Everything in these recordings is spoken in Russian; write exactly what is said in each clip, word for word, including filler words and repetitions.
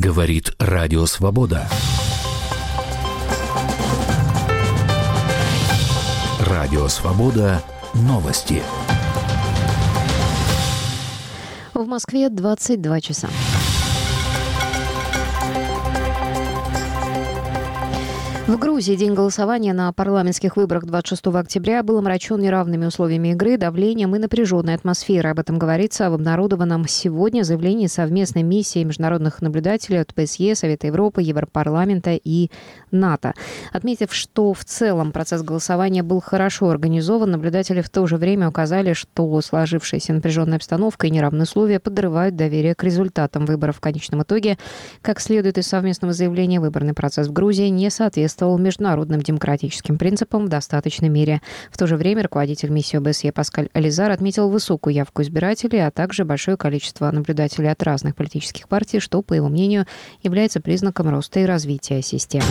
Говорит Радио Свобода. Радио Свобода. Новости. В Москве двадцать два часа. В Грузии день голосования на парламентских выборах двадцать шестого октября был омрачен неравными условиями игры, давлением и напряженной атмосферой. Об этом говорится в обнародованном сегодня заявлении совместной миссии международных наблюдателей от пэ эс е, Совета Европы, Европарламента и НАТО. Отметив, что в целом процесс голосования был хорошо организован, наблюдатели в то же время указали, что сложившаяся напряженная обстановка и неравные условия подрывают доверие к результатам выборов. В конечном итоге, как следует из совместного заявления, выборный процесс в Грузии не соответствует международным демократическим принципам в достаточной мере. В то же время руководитель миссии о бэ эс е Паскаль Ализар отметил высокую явку избирателей, а также большое количество наблюдателей от разных политических партий, что, по его мнению, является признаком роста и развития системы.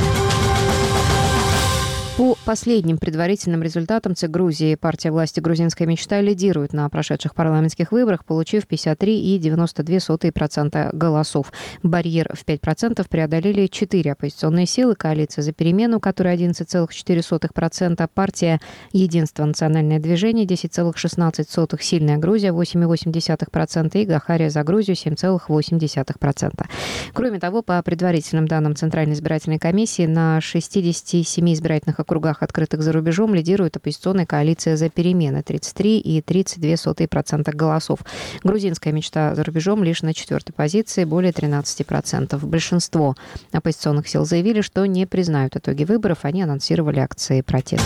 По последним предварительным результатам ЦИК Грузии партия власти «Грузинская мечта» лидирует на прошедших парламентских выборах, получив пятьдесят три целых девяносто две сотых процента голосов. Барьер в пять процентов преодолели четыре оппозиционные силы: коалиция «За перемену», которая одиннадцать целых четыре сотых процента, партия «Единство. Национальное движение» десять целых шестнадцать сотых процента, «Сильная Грузия» восемь целых восемь десятых процента и «Гахария за Грузию» семь целых восемь десятых процента. Кроме того, по предварительным данным Центральной избирательной комиссии, на шестидесяти семи избирательных округах, открытых за рубежом, лидирует оппозиционная коалиция «За перемены» тридцать три целых тридцать две сотых процента голосов. «Грузинская мечта» за рубежом лишь на четвертой позиции, более тринадцать процентов. Большинство оппозиционных сил заявили, что не признают итоги выборов. Они анонсировали акции протеста.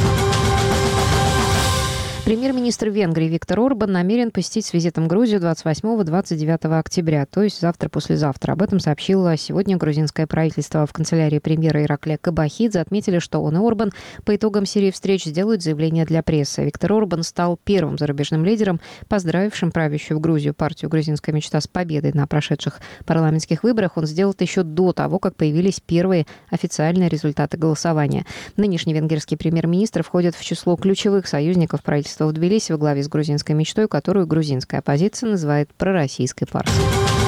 Премьер-министр Венгрии Виктор Орбан намерен посетить с визитом Грузию двадцать восьмого — двадцать девятого октября, то есть завтра-послезавтра. Об этом сообщило сегодня грузинское правительство. В канцелярии премьера Ираклия Кабахидзе отметили, что он и Орбан по итогам серии встреч сделают заявление для прессы. Виктор Орбан стал первым зарубежным лидером, поздравившим правящую в Грузию партию «Грузинская мечта» с победой на прошедших парламентских выборах. Он сделал это еще до того, как появились первые официальные результаты голосования. Нынешний венгерский премьер-министр входит в число ключевых союзников правительства в Тбилиси во главе с «Грузинской мечтой», которую грузинская оппозиция называет пророссийской партией.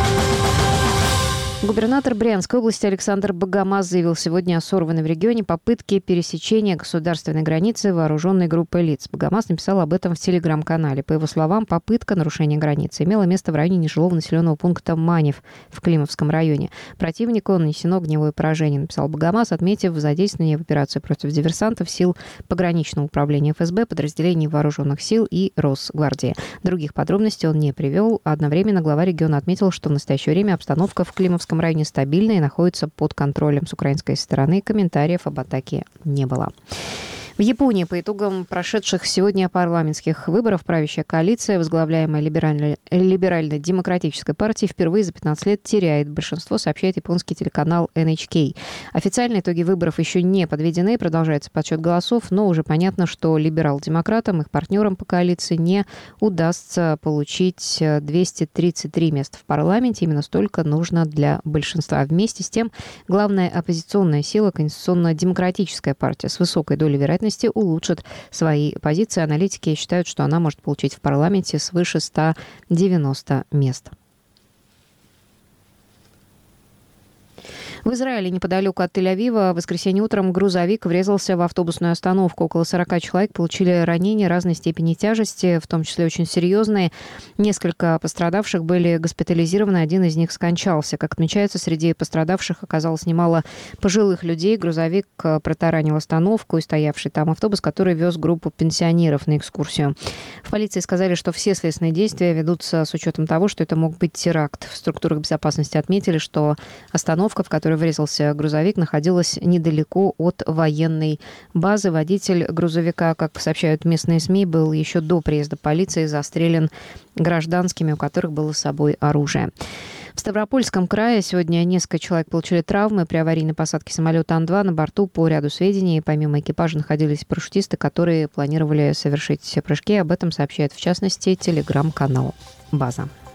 Губернатор Брянской области Александр Богомаз заявил сегодня о сорванной в регионе попытке пересечения государственной границы вооруженной группой лиц. Богомаз написал об этом в телеграм-канале. По его словам, попытка нарушения границы имела место в районе нежилого населенного пункта Манев в Климовском районе. Противнику нанесено огневое поражение, написал Богомаз, отметив задействование в операции против диверсантов сил пограничного управления эф эс бэ, подразделений вооруженных сил и Росгвардии. Других подробностей он не привел. Одновременно глава региона отметил, что в настоящее время обстановка в Климовском В районе стабильно и находится под контролем с украинской стороны. Комментариев об атаке не было. В Японии по итогам прошедших сегодня парламентских выборов правящая коалиция, возглавляемая либерально- либерально-демократической партией, впервые за пятнадцать лет теряет большинство, сообщает японский телеканал эн эйч кей. Официальные итоги выборов еще не подведены, продолжается подсчет голосов, но уже понятно, что либерал-демократам, их партнерам по коалиции, не удастся получить двести тридцать три места в парламенте. Именно столько нужно для большинства. Вместе с тем, главная оппозиционная сила, конституционно-демократическая партия, с высокой долей вероятности улучшит свои позиции. Аналитики считают, что она может получить в парламенте свыше ста девяноста мест. В Израиле, неподалеку от Тель-Авива, в воскресенье утром грузовик врезался в автобусную остановку. Около сорока человек получили ранения разной степени тяжести, в том числе очень серьезные. Несколько пострадавших были госпитализированы, один из них скончался. Как отмечается, среди пострадавших оказалось немало пожилых людей. Грузовик протаранил остановку и стоявший там автобус, который вез группу пенсионеров на экскурсию. В полиции сказали, что все следственные действия ведутся с учетом того, что это мог быть теракт. В структурах безопасности отметили, что остановка, в которой врезался грузовик, находилась недалеко от военной базы. Водитель грузовика, как сообщают местные СМИ, был еще до приезда полиции застрелен гражданскими, у которых было с собой оружие. В Ставропольском крае сегодня несколько человек получили травмы при аварийной посадке самолета Ан два. На борту, по ряду сведений, помимо экипажа находились парашютисты, которые планировали совершить прыжки. Об этом сообщает, в частности, телеграм-канал «База».